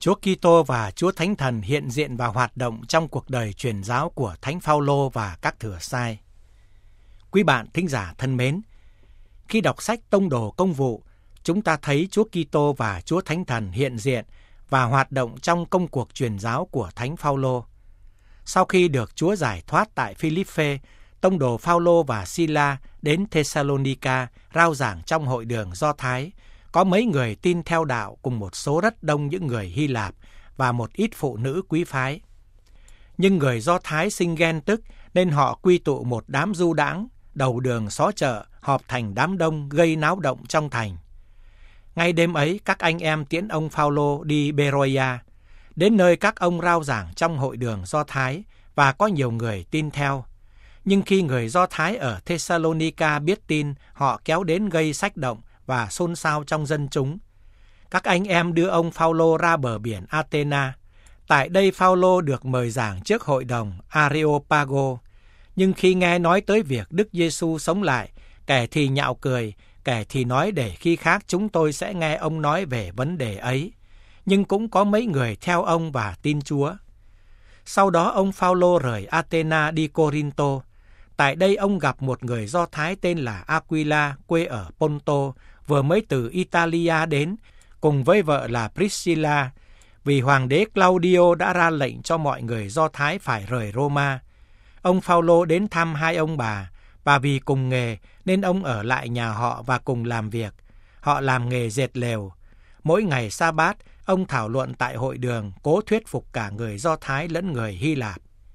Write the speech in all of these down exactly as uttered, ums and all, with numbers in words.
Chúa Kitô và Chúa Thánh Thần hiện diện và hoạt động trong cuộc đời truyền giáo của Thánh Phaolô và các thừa sai. Quý bạn thính giả thân mến, khi đọc sách Tông đồ Công vụ, chúng ta thấy Chúa Kitô và Chúa Thánh Thần hiện diện và hoạt động trong công cuộc truyền giáo của Thánh Phaolô. Sau khi được Chúa giải thoát tại Philippe, tông đồ Phaolô và Sila đến Thessalonica rao giảng trong hội đường Do Thái. Có mấy người tin theo đạo cùng một số rất đông những người Hy Lạp và một ít phụ nữ quý phái. Nhưng người Do Thái sinh ghen tức nên họ quy tụ một đám du đãng, đầu đường xó chợ, họp thành đám đông gây náo động trong thành. Ngay đêm ấy, các anh em tiễn ông Phaolô đi Beroia, đến nơi các ông rao giảng trong hội đường Do Thái và có nhiều người tin theo. Nhưng khi người Do Thái ở Thessalonica biết tin, họ kéo đến gây xách động và xôn xao trong dân chúng. Các anh em đưa ông Phaolô ra bờ biển Athena. Tại đây Phaolô được mời giảng trước hội đồng Areopago. Nhưng khi nghe nói tới việc Đức Giêsu sống lại, kẻ thì nhạo cười, kẻ thì nói để khi khác chúng tôi sẽ nghe ông nói về vấn đề ấy. Nhưng cũng có mấy người theo ông và tin Chúa. Sau đó ông Phaolô rời Athena đi Corinto. Tại đây ông gặp một người Do Thái tên là Aquila, quê ở Ponto, vừa mới từ Italia đến, cùng với vợ là Priscilla, vì hoàng đế Claudio đã ra lệnh cho mọi người Do Thái phải rời Roma. Ông Phaolô đến thăm hai ông bà, và vì cùng nghề nên ông ở lại nhà họ và cùng làm việc. Họ làm nghề dệt lều. Mỗi ngày sa-bát, ông thảo luận tại hội đường, cố thuyết phục cả người Do Thái lẫn người Hy Lạp.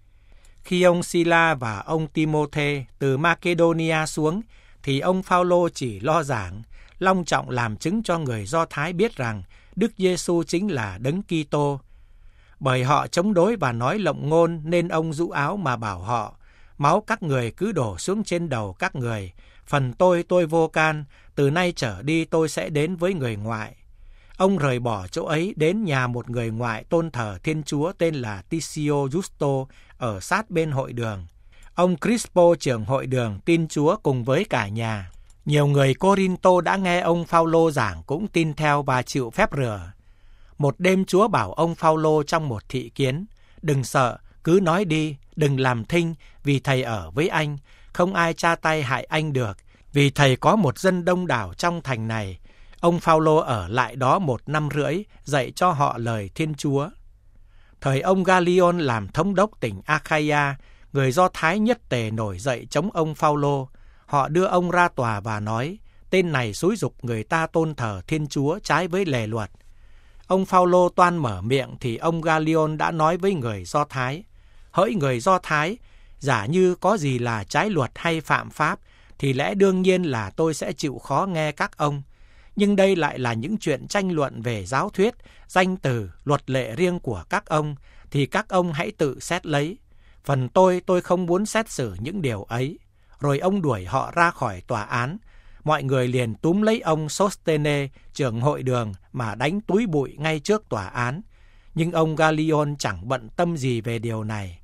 Khi ông Sila và ông Timôthê từ Macedonia xuống, thì ông Phaolô chỉ lo giảng, long trọng làm chứng cho người Do Thái biết rằng Đức Giêsu chính là Đấng Kitô. Bởi họ chống đối và nói lộng ngôn nên ông rũ áo mà bảo họ: máu các người cứ đổ xuống trên đầu các người. Phần tôi tôi vô can, từ nay trở đi tôi sẽ đến với người ngoại. Ông rời bỏ chỗ ấy đến nhà một người ngoại tôn thờ Thiên Chúa tên là Ticio Justo ở sát bên hội đường. Ông Crispo trưởng hội đường tin Chúa cùng với cả nhà. Nhiều người Corinto đã nghe ông Phaolô giảng cũng tin theo và chịu phép rửa. Một đêm Chúa bảo ông Phaolô trong một thị kiến: đừng sợ, cứ nói đi, đừng làm thinh, vì thầy ở với anh, không ai tra tay hại anh được, vì thầy có một dân đông đảo trong thành này. Ông Phaolô ở lại đó một năm rưỡi, dạy cho họ lời Thiên Chúa. Thời ông Gallion làm thống đốc tỉnh Achaia, người Do Thái nhất tề nổi dậy chống ông Phaolô. Họ đưa ông ra tòa và nói: tên này xúi giục người ta tôn thờ Thiên Chúa trái với lề luật. Ông Phaolô toan mở miệng thì ông Gallion đã nói với người Do Thái: hỡi người Do Thái, giả như có gì là trái luật hay phạm pháp, thì lẽ đương nhiên là tôi sẽ chịu khó nghe các ông. Nhưng đây lại là những chuyện tranh luận về giáo thuyết, danh từ, luật lệ riêng của các ông, thì các ông hãy tự xét lấy. Phần tôi, tôi không muốn xét xử những điều ấy. Rồi ông đuổi họ ra khỏi tòa án. Mọi người liền túm lấy ông Sostene, trưởng hội đường, mà đánh túi bụi ngay trước tòa án. Nhưng ông Gallion chẳng bận tâm gì về điều này.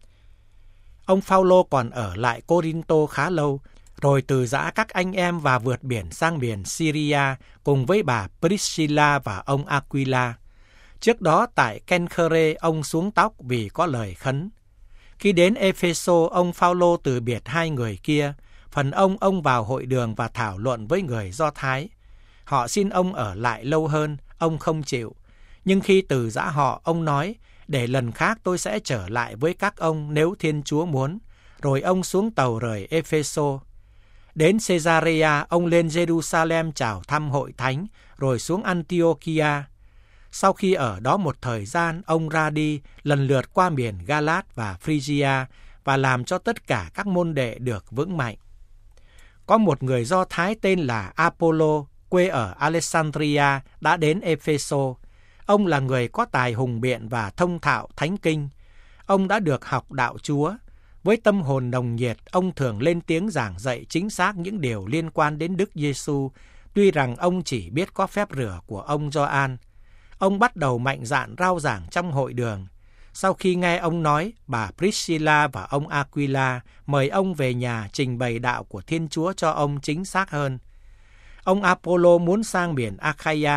Ông Phaolô còn ở lại Corinto khá lâu, rồi từ giã các anh em và vượt biển sang miền Syria cùng với bà Priscilla và ông Aquila. Trước đó tại Kenkhere ông xuống tóc vì có lời khấn. Khi đến Epheso, ông Phaolô từ biệt hai người kia. Phần ông, ông vào hội đường và thảo luận với người Do Thái. Họ xin ông ở lại lâu hơn, ông không chịu. Nhưng khi từ giã họ, ông nói: để lần khác tôi sẽ trở lại với các ông nếu Thiên Chúa muốn. Rồi ông xuống tàu rời Epheso. Đến Caesarea, ông lên Jerusalem chào thăm hội thánh, rồi xuống Antiochia. Sau khi ở đó một thời gian, ông ra đi, lần lượt qua miền Galat và Phrygia, và làm cho tất cả các môn đệ được vững mạnh. Có một người Do Thái tên là Apollo, quê ở Alexandria, đã đến Epheso. Ông là người có tài hùng biện và thông thạo thánh kinh. Ông đã được học đạo Chúa. Với tâm hồn nồng nhiệt, ông thường lên tiếng giảng dạy chính xác những điều liên quan đến Đức Giêsu, tuy rằng ông chỉ biết có phép rửa của ông Gioan. Ông bắt đầu mạnh dạn rao giảng trong hội đường. Sau khi nghe ông nói, bà Priscilla và ông Aquila mời ông về nhà trình bày đạo của Thiên Chúa cho ông chính xác hơn. Ông Apollo muốn sang miền Achaia,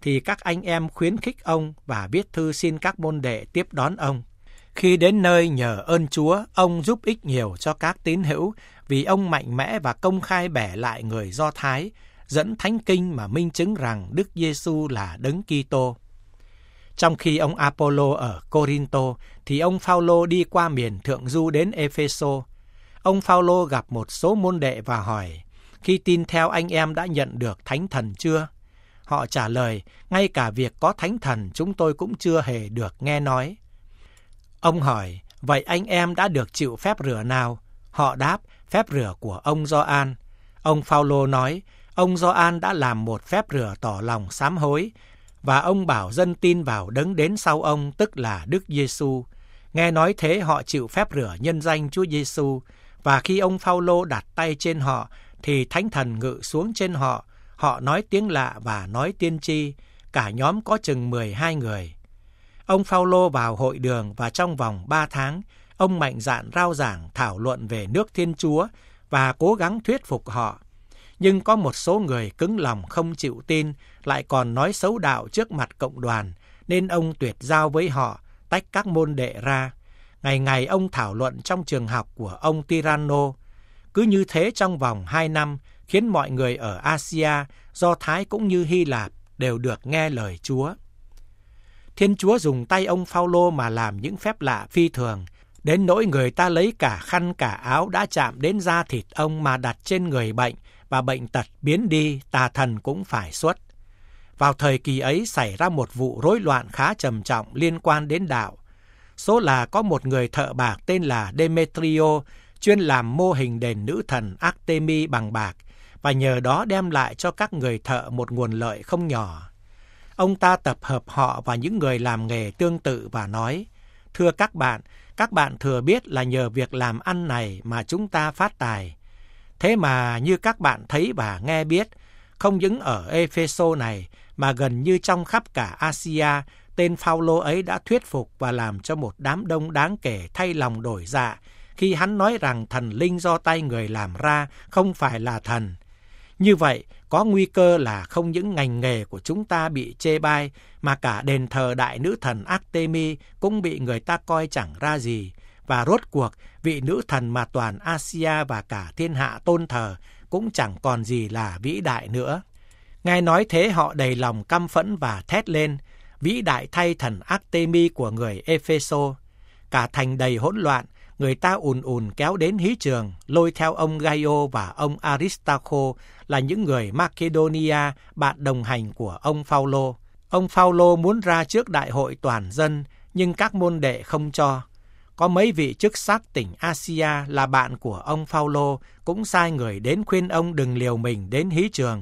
thì các anh em khuyến khích ông và viết thư xin các môn đệ tiếp đón ông. Khi đến nơi nhờ ơn Chúa, ông giúp ích nhiều cho các tín hữu vì ông mạnh mẽ và công khai bẻ lại người Do Thái, dẫn Thánh Kinh mà minh chứng rằng Đức Giêsu là Đấng Kitô. Trong khi ông Apollo ở Corinto, thì ông Phao-lô đi qua miền Thượng Du đến Ê-phê-sô. Ông Phao-lô gặp một số môn đệ và hỏi, khi tin theo anh em đã nhận được Thánh Thần chưa? Họ trả lời, ngay cả việc có Thánh Thần chúng tôi cũng chưa hề được nghe nói. Ông hỏi, vậy anh em đã được chịu phép rửa nào? Họ đáp, phép rửa của ông Gioan. Ông Phao-lô nói, ông Gioan đã làm một phép rửa tỏ lòng sám hối, và ông bảo dân tin vào Đấng đến sau ông, tức là Đức Giêsu. Nghe nói thế họ chịu phép rửa nhân danh Chúa Giêsu, và khi ông Phao-lô đặt tay trên họ, thì Thánh Thần ngự xuống trên họ. Họ nói tiếng lạ và nói tiên tri, cả nhóm có chừng mười hai người. Ông Phao-lô vào hội đường và trong vòng ba tháng, ông mạnh dạn rao giảng thảo luận về nước Thiên Chúa và cố gắng thuyết phục họ. Nhưng có một số người cứng lòng không chịu tin, lại còn nói xấu đạo trước mặt cộng đoàn, nên ông tuyệt giao với họ, tách các môn đệ ra. Ngày ngày ông thảo luận trong trường học của ông Tyranno. Cứ như thế trong vòng hai năm, khiến mọi người ở Asia, Do Thái cũng như Hy Lạp đều được nghe lời Chúa. Thiên Chúa dùng tay ông Phao-lô mà làm những phép lạ phi thường, đến nỗi người ta lấy cả khăn cả áo đã chạm đến da thịt ông mà đặt trên người bệnh, và bệnh tật biến đi, tà thần cũng phải xuất. Vào thời kỳ ấy xảy ra một vụ rối loạn khá trầm trọng liên quan đến đạo. Số là có một người thợ bạc tên là Demetrio, chuyên làm mô hình đền nữ thần Artemis bằng bạc, và nhờ đó đem lại cho các người thợ một nguồn lợi không nhỏ. Ông ta tập hợp họ và những người làm nghề tương tự và nói, thưa các bạn, các bạn thừa biết là nhờ việc làm ăn này mà chúng ta phát tài. Thế mà như các bạn thấy và nghe biết, không những ở Ê-phê-sô này mà gần như trong khắp cả Asia, tên Phao-lô ấy đã thuyết phục và làm cho một đám đông đáng kể thay lòng đổi dạ khi hắn nói rằng thần linh do tay người làm ra không phải là thần. Như vậy, có nguy cơ là không những ngành nghề của chúng ta bị chê bai, mà cả đền thờ đại nữ thần Artemis cũng bị người ta coi chẳng ra gì. Và rốt cuộc, vị nữ thần mà toàn Asia và cả thiên hạ tôn thờ cũng chẳng còn gì là vĩ đại nữa. Nghe nói thế họ đầy lòng căm phẫn và thét lên, vĩ đại thay thần Artemis của người Ê-phê-sô. Cả thành đầy hỗn loạn, người ta ùn ùn kéo đến hí trường, lôi theo ông Gaio và ông Aristarcho là những người Macedonia, bạn đồng hành của ông Phao-lô. Ông Phao-lô muốn ra trước đại hội toàn dân, nhưng các môn đệ không cho. Có mấy vị chức sắc tỉnh Asia là bạn của ông Phao-lô cũng sai người đến khuyên ông đừng liều mình đến hí trường.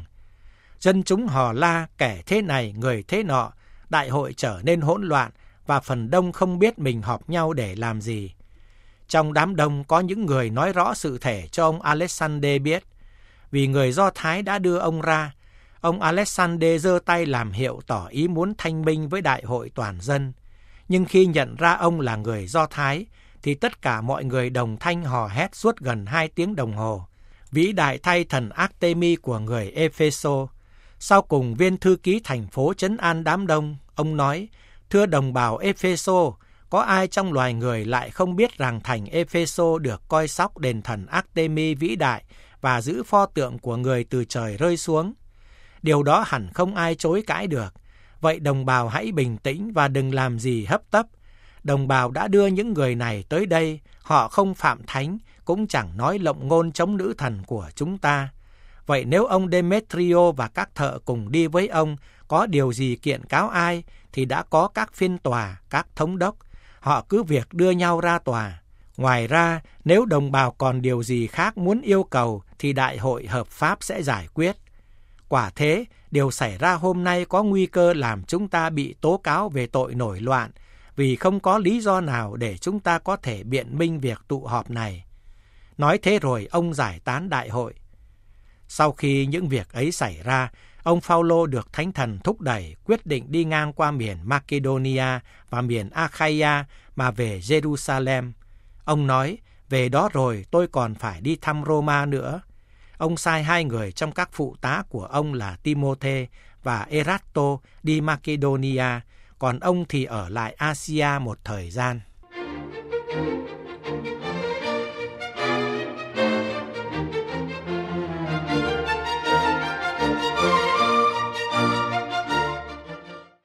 Dân chúng hò la, kẻ thế này, người thế nọ, đại hội trở nên hỗn loạn và phần đông không biết mình họp nhau để làm gì. Trong đám đông có những người nói rõ sự thể cho ông Alexander biết. Vì người Do Thái đã đưa ông ra, ông Alexander giơ tay làm hiệu tỏ ý muốn thanh minh với đại hội toàn dân. Nhưng khi nhận ra ông là người Do Thái, thì tất cả mọi người đồng thanh hò hét suốt gần hai tiếng đồng hồ. Vĩ đại thay thần Artemis của người Ê-phê-sô. Sau cùng viên thư ký thành phố trấn an đám đông, ông nói, thưa đồng bào Ê-phê-sô, có ai trong loài người lại không biết rằng thành Ê-phê-sô được coi sóc đền thần Artemis vĩ đại và giữ pho tượng của người từ trời rơi xuống. Điều đó hẳn không ai chối cãi được. Vậy đồng bào hãy bình tĩnh và đừng làm gì hấp tấp. Đồng bào đã đưa những người này tới đây, họ không phạm thánh, cũng chẳng nói lộng ngôn chống nữ thần của chúng ta. Vậy nếu ông Demetrio và các thợ cùng đi với ông có điều gì kiện cáo ai, thì đã có các phiên tòa, các thống đốc. Họ cứ việc đưa nhau ra tòa. Ngoài ra, nếu đồng bào còn điều gì khác muốn yêu cầu, thì đại hội hợp pháp sẽ giải quyết. Quả thế, điều xảy ra hôm nay có nguy cơ làm chúng ta bị tố cáo về tội nổi loạn, vì không có lý do nào để chúng ta có thể biện minh việc tụ họp này. Nói thế rồi ông giải tán đại hội. Sau khi những việc ấy xảy ra, ông Phao-lô được Thánh Thần thúc đẩy quyết định đi ngang qua miền Macedonia và miền Achaia mà về Jerusalem. Ông nói, về đó rồi tôi còn phải đi thăm Roma nữa. Ông sai hai người trong các phụ tá của ông là Timôthê và Erasto đi Macedonia, còn ông thì ở lại Asia một thời gian.